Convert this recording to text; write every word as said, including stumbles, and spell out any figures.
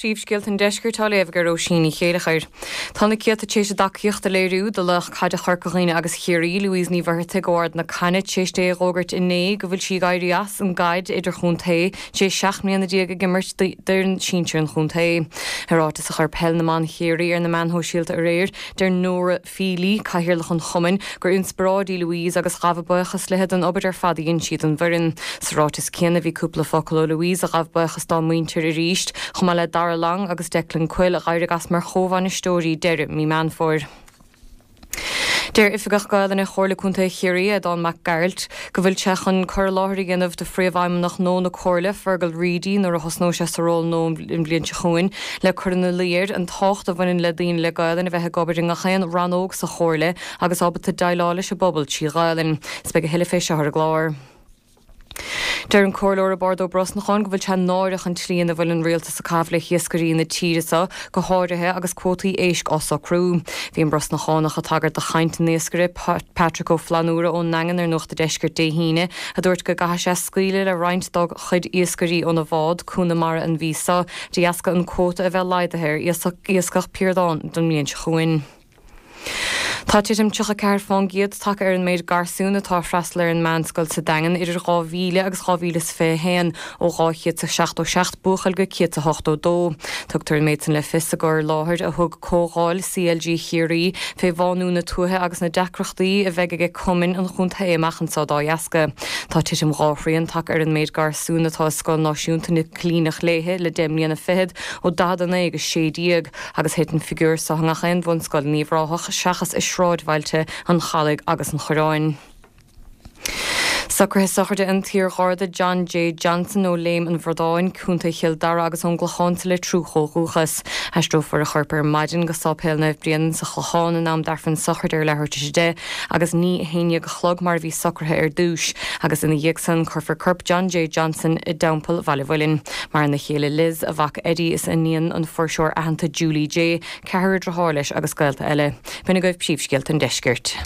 príomhscéalt an deisceirtá léamh gur ó síní chéalachair. Tána ciata tééis a daíocht a léirú de lech cad a chuircaghine agus chiaí Louise ní bharrta gáard na canne tééis dé rógart inné go bhfuil si gaiirí as an gaiid idir chuntaí sé seach mlíana díag a gimmert d'an síontir an chuntaí. Thrátas a chur pell na man chiaí ar na manthó síalta a réir der nóra fílí caihirirlach an chumin gur inspirádí Louise agus gabhbuchas lehead an obair ar fadaíonn siad an bhirinn. Srátas céanna bhí cúpla focail Louise a gabhbuchas dá muintir a ríist, chumá le dara lang agus declan cuil a gaiir gas mar chomhain istóí deire mí man fór. Deir ifigach gael na chorla cúnta chiaí a don mac gailt, go bhfuil techan chur láthir ganmh de phríomhhaim nach nó na chorla fergal rídí nó a hosnó se ról nó in blion chuin le chuna léir an tácht a bhain le daon le gaelan a bheitthe gobar in gachéan ranóg sa chorla agus ábata dailála se bobbal tí gaelan, speg a heile féise ar gláir. Deir an cóirleir a bord ó Brosnachán go bhfuil te náireach an tríon a bhfuil an réalta sa cabhla hiascarí na tíirisa go háirithe agus quótaí éisc os a crú. Bhí an Brosnachánach a tagart de chaint néascaire Patrick ó Flanúra ó Nangan ar nuachta deiscar déhíine a dúirt go gatha sé scaoile le roinnt dog chuid iascarí ón a bhád cúna mar an vísa díasca an quóta a bheith leidethir iascach peardáin don mlíonn chuin. Tá tíim tucha ceir fáin giad take ar an méid garsún atá freistal ar an manscoil sa dagan idir dhá mhíle agus dhá mhíle fé héan ó gáchiad sa seacht ó seacht buchail go ciad sa hocht ó dó. Tugtar méid san le fisa gur láthir a thug cógáil C L G chiaí fé bháú na tuthe agus na decrochtaí a bheith ag cumin an chunta éachchan sa dá jaasca. Tá tíim gáthraíonn take ar an méid garsún atá scoil náisiúnta na clínach léthe le déimlíonna fihead ó dadanna agus sédíag agus héan figúr sa hangachan bhain scoil níomhráthach seachas is sráidhailte an chalig agus an choráin. Sacrthe sacrde an tír gharda John J. Johnson ó léim an bhardáin cúnta chiildara agus an glacháanta le trúchóúchas. Heistó for a churpar maidin go sápéil na brian sa chláán an am darfan sacrdir lethirte sé de agus ní héine go chlog mar bhí sacrthe ar dúis agus ina dhéagsan churfar curp John J. Johnson i dampel Valhfuilin. Mar na chéile Liz a bhac Eddie is iníon an forseoir ahananta Julie J. Ceithre drathir leis agus gailta eile. Bena goibh príomhscéalt an deiscirt.